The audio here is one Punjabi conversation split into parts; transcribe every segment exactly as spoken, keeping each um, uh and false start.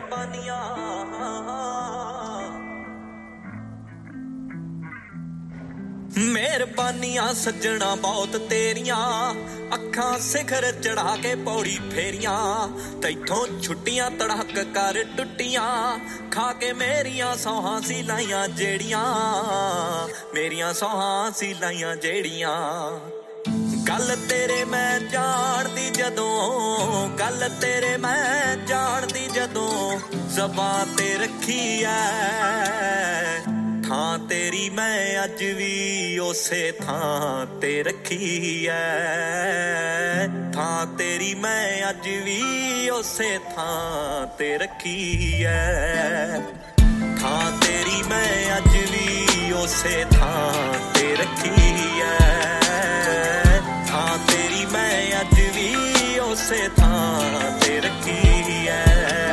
ਮਿਹਰਬਾਨੀਆਂ ਮਿਹਰਬਾਨੀਆਂ ਸੱਜਣਾ ਬਹੁਤ ਤੇਰੀਆਂ ਅੱਖਾਂ ਸਿਖਰ ਚੜਾ ਕੇ ਪੌੜੀ ਫੇਰੀਆਂ ਤੈਥੋਂ ਛੁੱਟੀਆਂ ਤੜਕ ਕਰ ਟੁੱਟੀਆਂ ਖਾ ਕੇ ਮੇਰੀਆਂ ਸੌਹਾਂ ਸੀ ਲਾਈਆਂ ਜਿਹੜੀਆਂ ਮੇਰੀਆਂ ਸੌਹਾਂ ਸੀ ਲਾਈਆਂ ਜਿਹੜੀਆਂ ਗੱਲ ਤੇਰੇ ਮੈਂ ਜਾਣਦੀ ਜਦੋਂ ਗੱਲ ਤੇਰੇ ਮੈਂ ਜਾਣਦੀ ਜਦੋਂ ਜ਼ਬਾਨ ਤੇ ਰੱਖੀ ਐ ਥਾਂ ਤੇਰੀ ਮੈਂ ਅੱਜ ਵੀ ਉਸੇ ਥਾਂ ਤੇ ਰੱਖੀ ਐ ਥਾਂ ਤੇਰੀ ਮੈਂ ਅੱਜ ਵੀ ਉਸੇ ਥਾਂ ਤੇ ਰੱਖੀ ਐ ਥਾਂ ਤੇਰੀ ਮੈਂ ਅੱਜ ਵੀ ਉਸੇ ਥਾਂ ਤੇ ਰੱਖੀ ਐ ਥਾਂ ਤੇਰੀ ਮੈਂ ਅੱਜ ਵੀ ਉਸੇ ਥਾਂ ਤੇ ਰੱਖੀ ਐ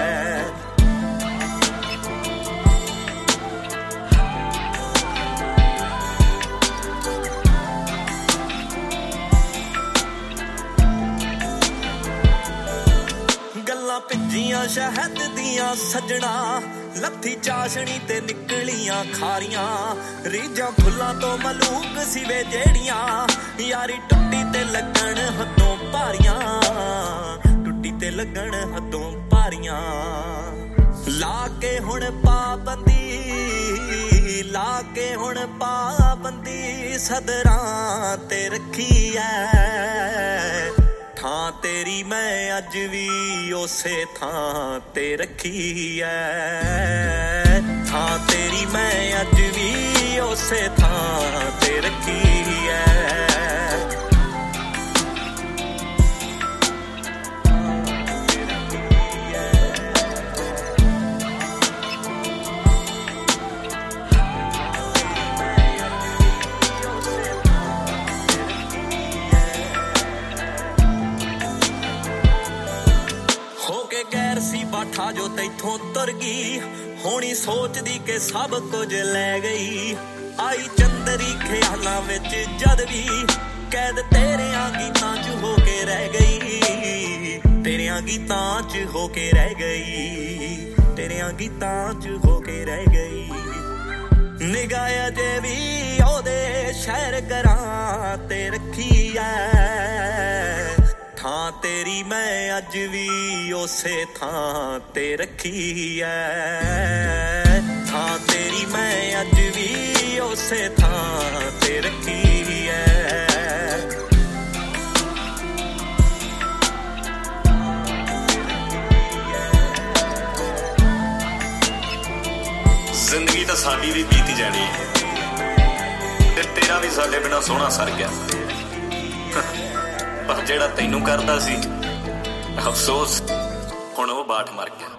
ਗੱਲਾਂ ਭਿੱਜੀਆਂ ਸ਼ਹਿਦ ਦੀਆਂ ਸੱਜਣਾ ਲੱਥੀ ਚਾਸ਼ਣੀ ਤੇ ਨਿਕਲੀਆਂ ਖਾਰੀਆਂ ਰੀਝਾਂ ਫੁੱਲਾਂ ਤੋਂ ਮਲੂਕ ਸਿਵੇ ਜਿਹੜੀਆਂ ਯਾਰੀ ਟੁੱਟੀ ਤੇ ਲੱਗਣ ਹੱਦੋਂ ਭਾਰੀਆਂ ਟੁੱਟੀ ਤੇ ਲੱਗਣ ਹੱਦੋਂ ਭਾਰੀਆਂ ਲਾ ਕੇ ਹੁਣ ਪਾਬੰਦੀ ਲਾ ਕੇ ਹੁਣ ਪਾਬੰਦੀ ਸਦਰਾਂ ਤੇ ਰੱਖੀ ਐ ਥਾਂ ਤੇਰੀ ਮੈਂ ਅੱਜ ਵੀ ਉਸੇ ਥਾਂ ਤੇ ਰੱਖੀ ਐ ਥਾਂ ਤੇਰੀ ਮੈਂ ਅੱਜ ਵੀ ਉਸੇ ਥਾਂ ਤੇ ਰੱਖੀ ਐ ਬਾਠਾ ਜੋ ਤੈਥੋਂ ਤੁਰ ਗਈ ਹੋਣੀ ਸੋਚਦੀ ਕਿ ਸਭ ਕੁਝ ਲੈ ਗਈ ਆਈ ਚੰਦਰੀ ਖਿਆਲਾਂ ਵਿੱਚ ਜਦ ਵੀ ਕੈਦ ਤੇਰਿਆਂ ਗੀਤਾਂ 'ਚ ਹੋ ਕੇ ਰਹਿ ਗਈ ਤੇਰਿਆਂ ਗੀਤਾਂ 'ਚ ਹੋ ਕੇ ਰਹਿ ਗਈ ਤੇਰਿਆਂ ਗੀਤਾਂ 'ਚ ਹੋ ਕੇ ਰਹਿ ਗਈ ਨਿਗਾਹ ਅਜੇ ਵੀ ਉਹਦੇ ਸ਼ਹਿਰ ਕਰਾਂ ਤੇ ਰੱਖੀ ਐ ਥਾਂ ਤੇਰੀ ਮੈਂ ਅੱਜ ਵੀ ਉਸੇ ਥਾਂ ਤੇ ਰੱਖੀ ਐ ਥਾਂ ਤੇਰੀ ਮੈਂ ਅੱਜ ਵੀ ਉਸੇ ਥਾਂ ਤੇ ਰੱਖੀ ਐ ਜ਼ਿੰਦਗੀ ਤਾਂ ਸਾਡੀ ਵੀ ਬੀਤੀ ਜਾਣੀ ਤੇ ਤੇਰਾ ਵੀ ਸਾਡੇ ਬਿਨਾਂ ਸੋਹਣਾ ਸਰ ਗਿਆ ਪਰ ਜਿਹੜਾ ਤੈਨੂੰ ਕਰਦਾ ਸੀ ਅਫਸੋਸ ਹੁਣ ਉਹ ਬਾਠ ਮਰ ਗਿਆ